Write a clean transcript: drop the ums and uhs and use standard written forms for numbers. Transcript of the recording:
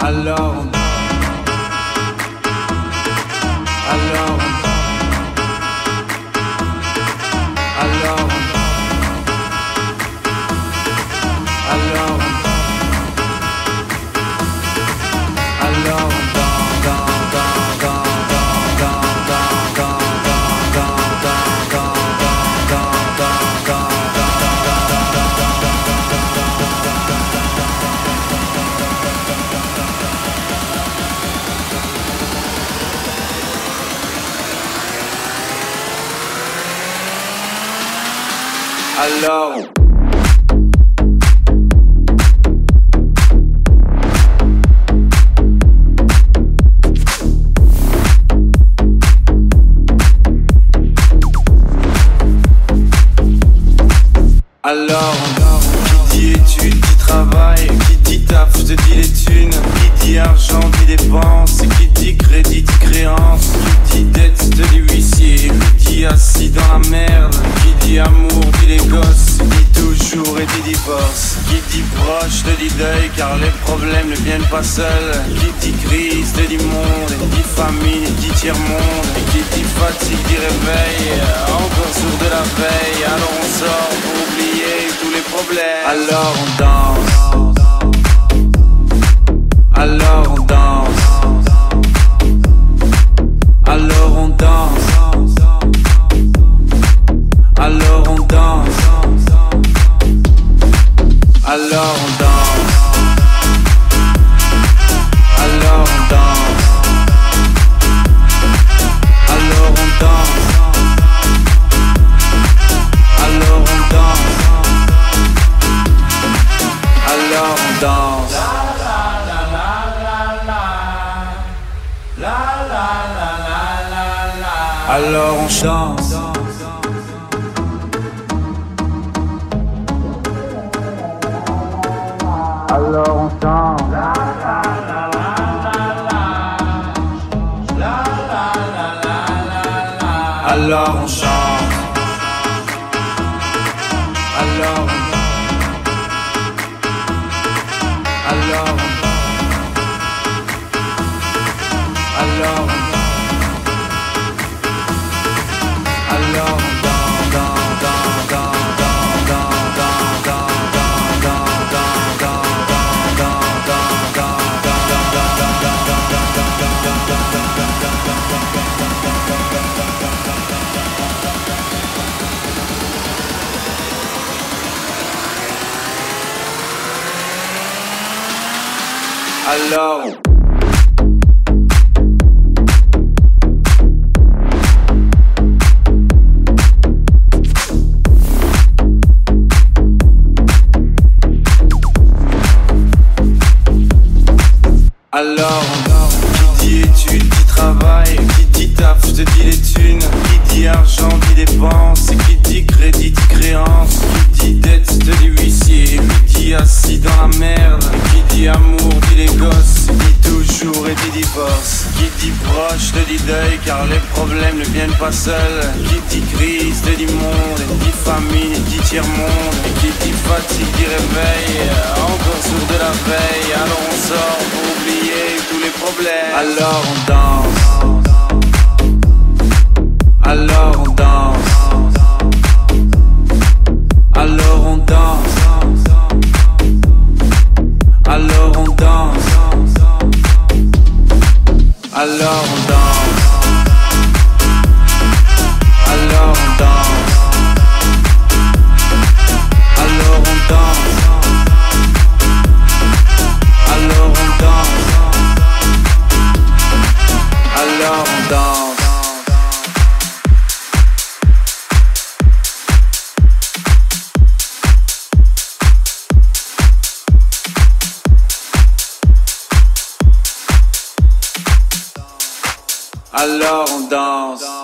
Alors qui dit études, dit travail, qui dit taf, te dit les thunes, qui dit argent, dit dépenses, qui dit crédit, dit créance, qui dit dette, te dit huissier, qui dit assis dans la merde, qui dit amour, dit les gosses, dit toujours et dit divorce, qui dit proche, te dit deuil, car les problèmes ne viennent pas seuls, qui dit crise, te dit monde, dit famine, dit tiers-monde, qui dit fatigue, dit réveil, encore sourd de la veille, alors on sort pour oublier tous les problèmes. Alors on danse, alors on danse, alors on danse, alors on danse, alors on danse, alors on danse, alors on danse, alors on danse, alors on danse. Alors on chante. Alors on chante. Alors on chante. Alors qui dit études, dit travail, qui dit taf, te dit les thunes, qui dit argent, dit dépenses, qui dit crédit, dit créance, qui dit dette, te dit huissier, qui dit assis dans la merde, qui dit amour, dit les gosses, dit toujours et dit divorce, qui dit proche, te dit deuil, car les problèmes ne viennent pas seuls, qui dit crise, te dit monde, dit famine, dit tiers-monde, qui dit fatigue, dit réveil, encore sourd de la veille, alors on sort pour oublier tous les problèmes. Alors on danse, alors on danse, alors on danse, alors on danse, alors on danse, alors on danse, alors on danse, alors on danse, alors on danse. Alors on danse.